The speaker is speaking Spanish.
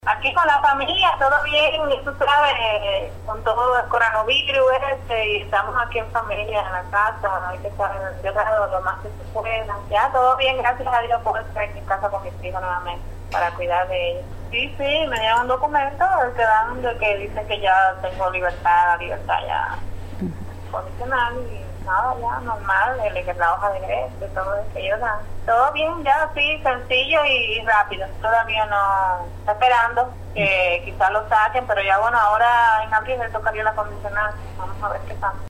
Aquí con la familia, todo bien, y tú sabes, con todo el coronavirus y estamos aquí en familia, en la casa, hay que estar encerrados lo más que se pueda. Ya todo bien, gracias a Dios, puedo estar aquí en casa con mis hijos nuevamente, para cuidar de ellos. Sí, me dieron un documento que dan, de que dicen que ya tengo libertad ya condicional y nada, ya normal, la hoja de ingreso, todo eso que ellos dan. Todo bien, ya sí, sencillo y rápido. Todavía no está esperando que quizás lo saquen, pero ya bueno, ahora en abril le tocaría la condicional. Vamos a ver qué pasa.